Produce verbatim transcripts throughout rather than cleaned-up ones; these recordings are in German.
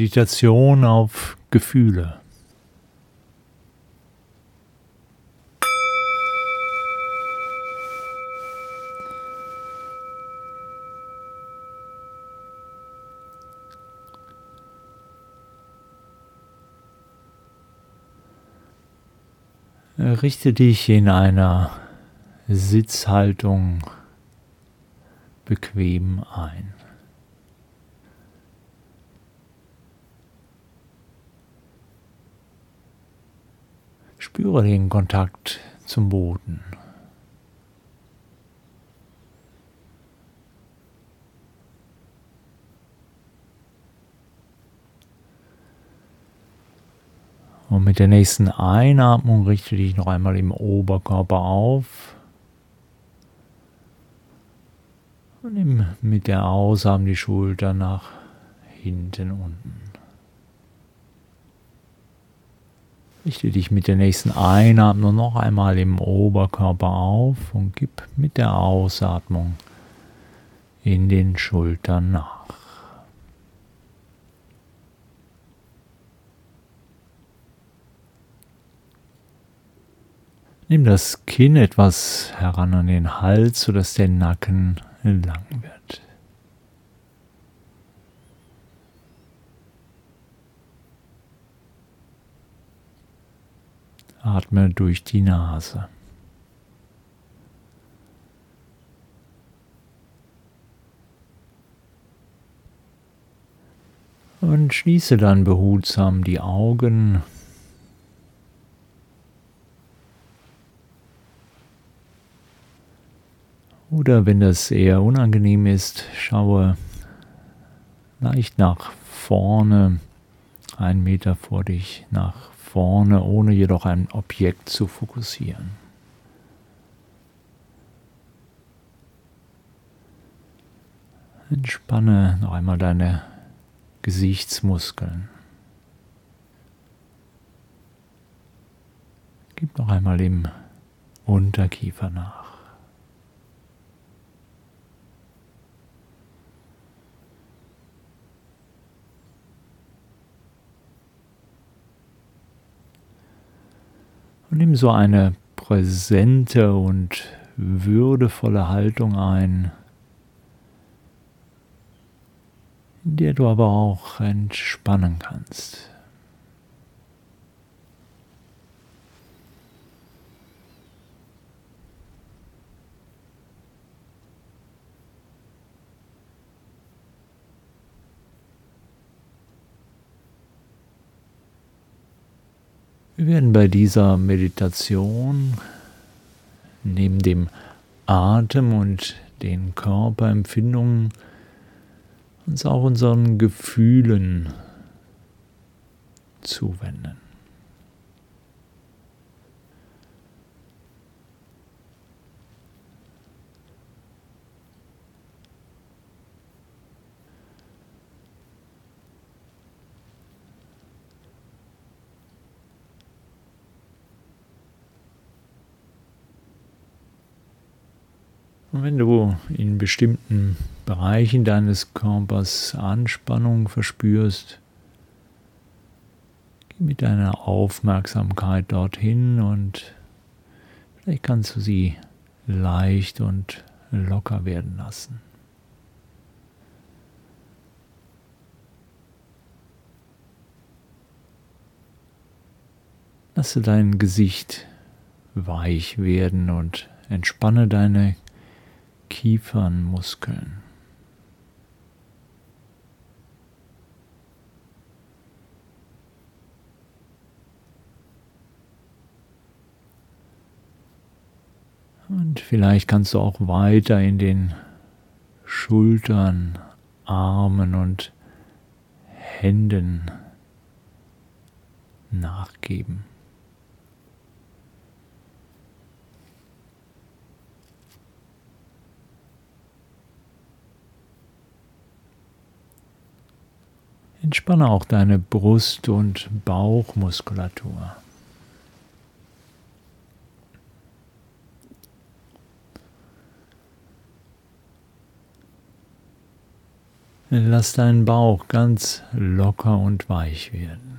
Meditation auf Gefühle. Richte dich in einer Sitzhaltung bequem ein. Spüre den Kontakt zum Boden. Und mit der nächsten Einatmung richte dich noch einmal im Oberkörper auf. Und nimm mit der Ausatmung die Schulter nach hinten unten. Richte dich mit der nächsten Einatmung noch einmal im Oberkörper auf und gib mit der Ausatmung in den Schultern nach. Nimm das Kinn etwas heran an den Hals, sodass der Nacken lang wird. Atme durch die Nase. Und schließe dann behutsam die Augen. Oder wenn das eher unangenehm ist, schaue leicht nach vorne, einen Meter vor dich, nach vorne, ohne jedoch ein Objekt zu fokussieren. Entspanne noch einmal deine Gesichtsmuskeln. Gib noch einmal dem Unterkiefer nach. Und nimm so eine präsente und würdevolle Haltung ein, in der du aber auch entspannen kannst. Wir werden bei dieser Meditation neben dem Atem und den Körperempfindungen uns auch unseren Gefühlen zuwenden. Und wenn du in bestimmten Bereichen deines Körpers Anspannung verspürst, geh mit deiner Aufmerksamkeit dorthin und vielleicht kannst du sie leicht und locker werden lassen. Lasse dein Gesicht weich werden und entspanne deine Kiefernmuskeln. Und vielleicht kannst du auch weiter in den Schultern, Armen und Händen nachgeben. Entspanne auch deine Brust- und Bauchmuskulatur. Lass deinen Bauch ganz locker und weich werden.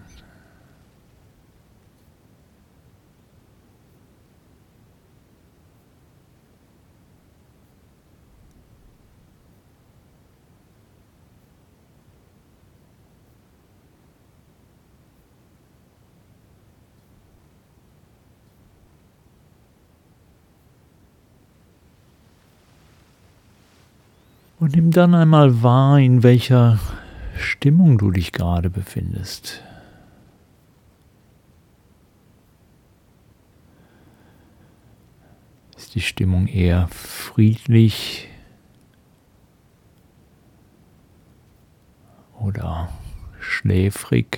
Und nimm dann einmal wahr, in welcher Stimmung du dich gerade befindest. Ist die Stimmung eher friedlich oder schläfrig?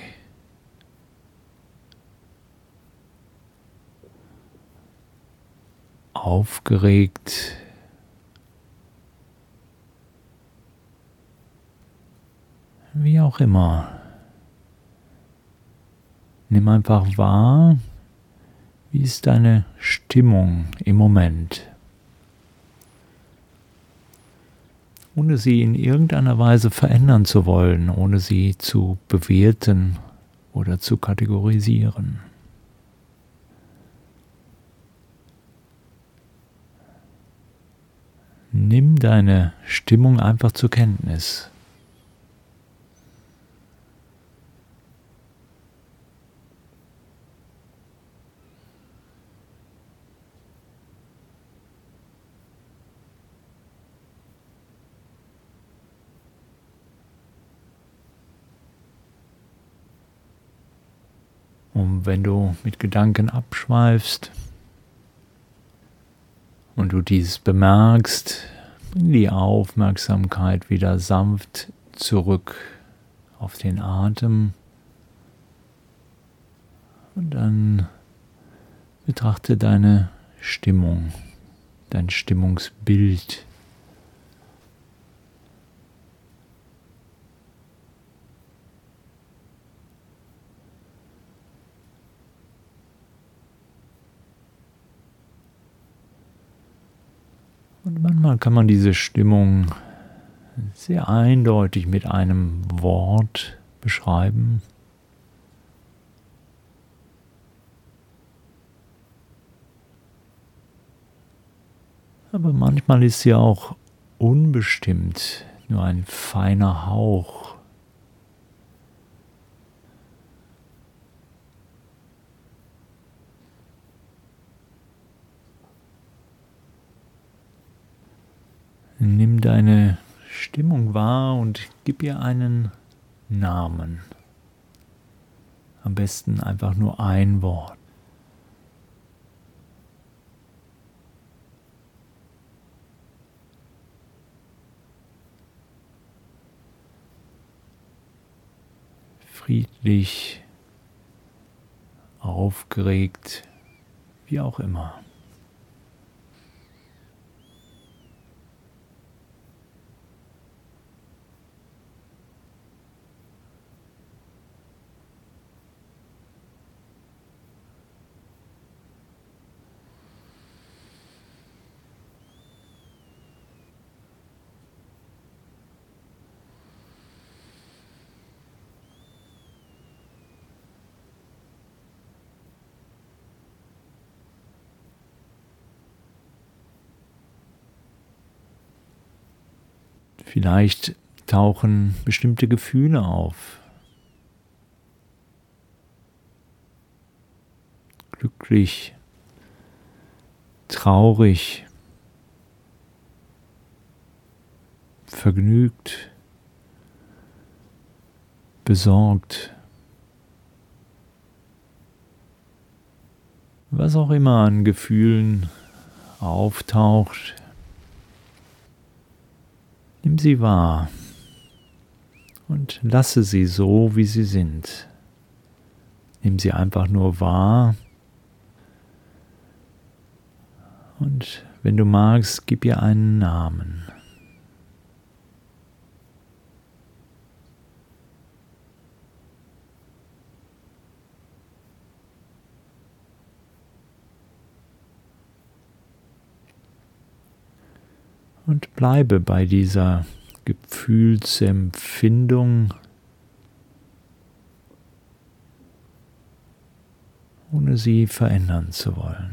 Aufgeregt? Wie auch immer. Nimm einfach wahr, wie ist deine Stimmung im Moment, ohne sie in irgendeiner Weise verändern zu wollen, ohne sie zu bewerten oder zu kategorisieren. Nimm deine Stimmung einfach zur Kenntnis. Und wenn du mit Gedanken abschweifst und du dies bemerkst, bring die Aufmerksamkeit wieder sanft zurück auf den Atem und dann betrachte deine Stimmung, dein Stimmungsbild. Und manchmal kann man diese Stimmung sehr eindeutig mit einem Wort beschreiben. Aber manchmal ist sie auch unbestimmt, nur ein feiner Hauch. Nimm deine Stimmung wahr und gib ihr einen Namen. Am besten einfach nur ein Wort. Friedlich, aufgeregt, wie auch immer. Vielleicht tauchen bestimmte Gefühle auf. Glücklich, traurig, vergnügt, besorgt. Was auch immer an Gefühlen auftaucht, nimm sie wahr und lasse sie so, wie sie sind. Nimm sie einfach nur wahr und wenn du magst, gib ihr einen Namen. Und bleibe bei dieser Gefühlsempfindung, ohne sie verändern zu wollen.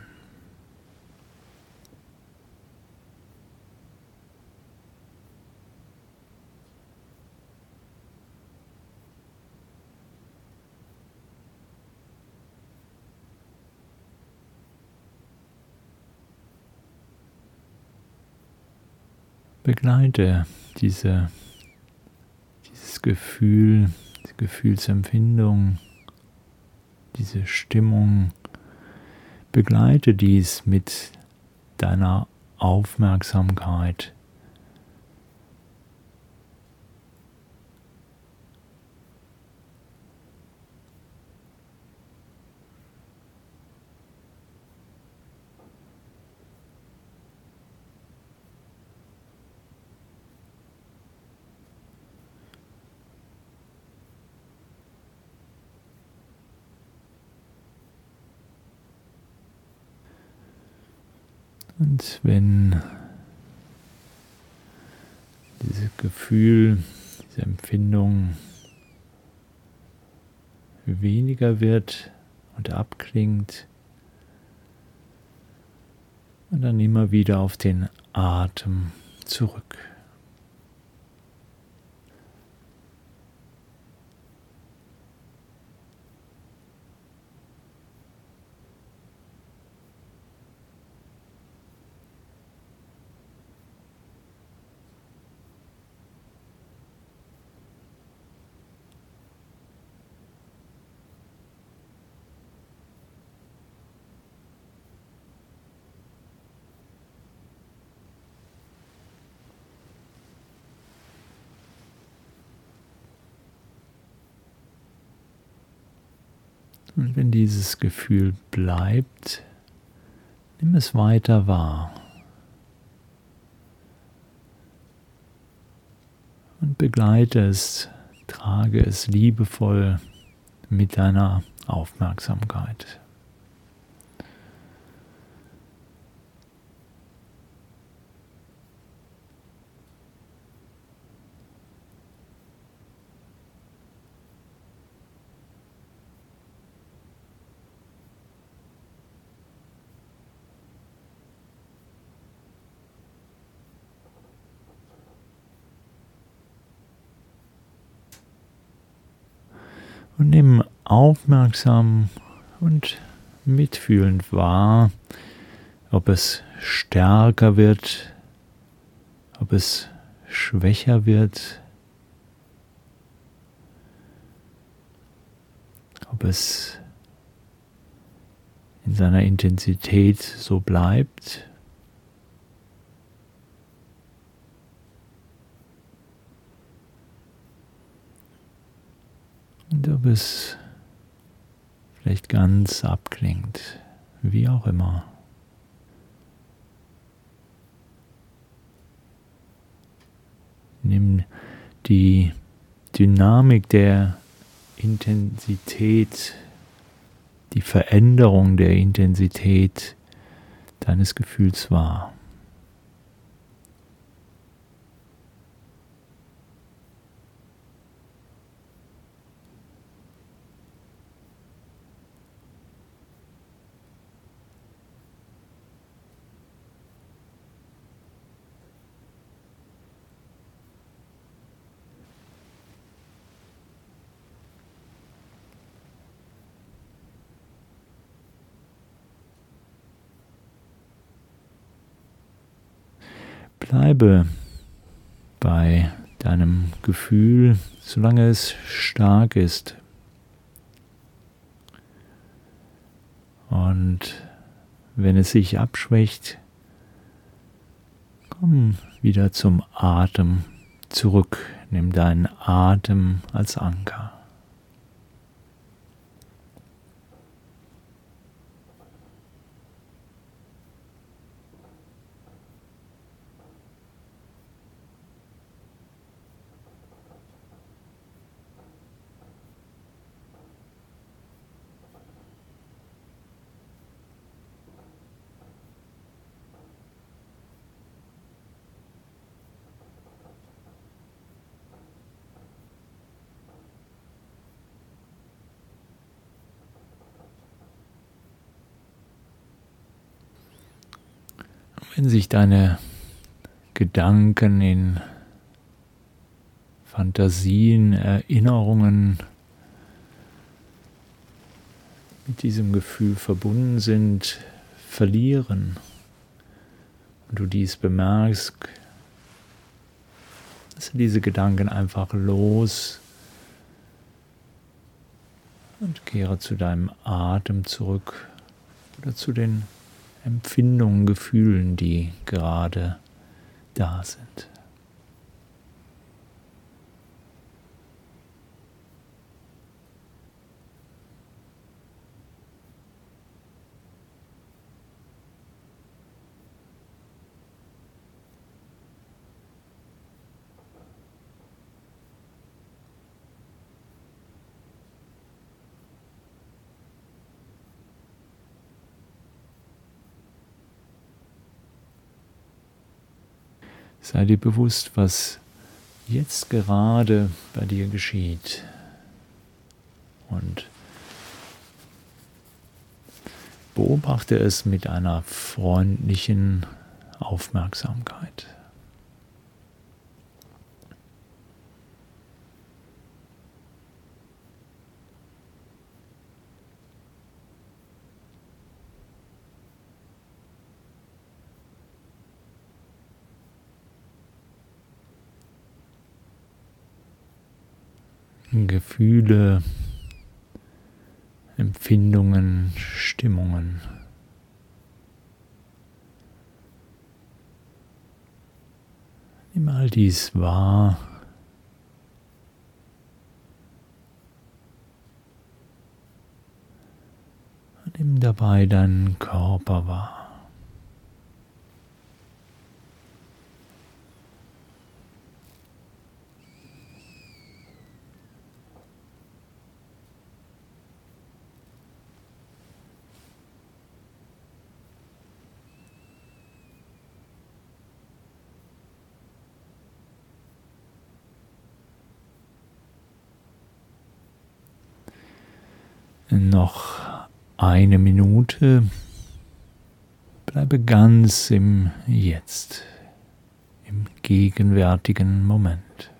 Begleite diese, dieses Gefühl, die Gefühlsempfindung, diese Stimmung, begleite dies mit deiner Aufmerksamkeit. Und wenn dieses Gefühl, diese Empfindung weniger wird und abklingt, und dann immer wieder auf den Atem zurück. Und wenn dieses Gefühl bleibt, nimm es weiter wahr und begleite es, trage es liebevoll mit deiner Aufmerksamkeit. Und nimm aufmerksam und mitfühlend wahr, ob es stärker wird, ob es schwächer wird, ob es in seiner Intensität so bleibt. Und ob es vielleicht ganz abklingt, wie auch immer. Nimm die Dynamik der Intensität, die Veränderung der Intensität deines Gefühls wahr. Bleibe bei deinem Gefühl, solange es stark ist. Und wenn es sich abschwächt, komm wieder zum Atem zurück. Nimm deinen Atem als Anker. wenn sich deine Gedanken in Fantasien, Erinnerungen mit diesem Gefühl verbunden sind, verlieren und du dies bemerkst, lasse diese Gedanken einfach los und kehre zu deinem Atem zurück oder zu den Empfindungen, Gefühlen, die gerade da sind. Sei dir bewusst, was jetzt gerade bei dir geschieht. Und beobachte es mit einer freundlichen Aufmerksamkeit. Gefühle, Empfindungen, Stimmungen. Nimm all dies wahr. Und nimm dabei deinen Körper wahr. Noch eine Minute. Bleibe ganz im Jetzt, im gegenwärtigen Moment.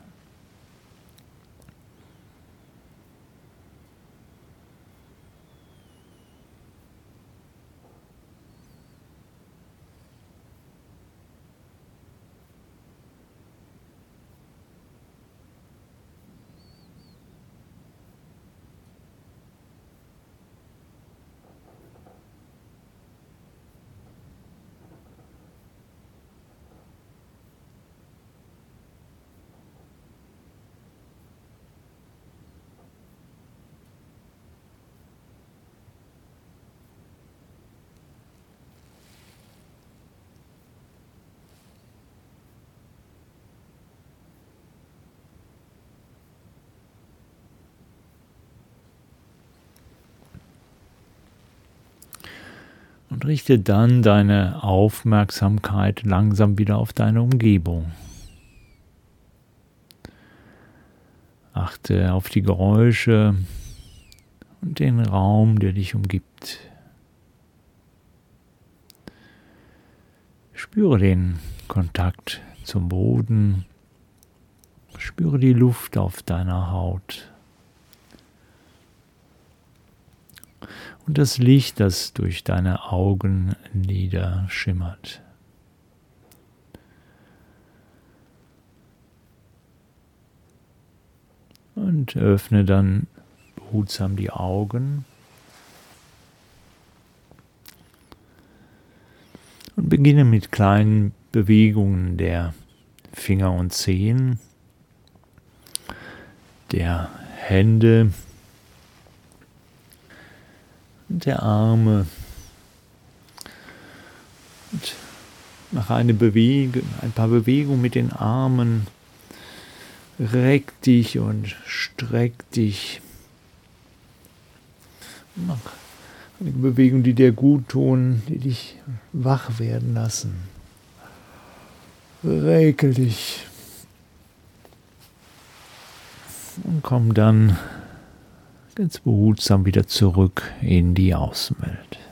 Und richte dann deine Aufmerksamkeit langsam wieder auf deine Umgebung. Achte auf die Geräusche und den Raum, der dich umgibt. Spüre den Kontakt zum Boden. Spüre die Luft auf deiner Haut. Und das Licht, das durch deine Augenlider schimmert. Und öffne dann behutsam die Augen. Und beginne mit kleinen Bewegungen der Finger und Zehen, der Hände, der Arme und mache eine Bewegung, ein paar Bewegungen mit den Armen. Reck dich und streck dich. Mach eine Bewegung, die dir gut tun, die dich wach werden lassen. Rekel dich und komm dann ganz behutsam wieder zurück in die Außenwelt.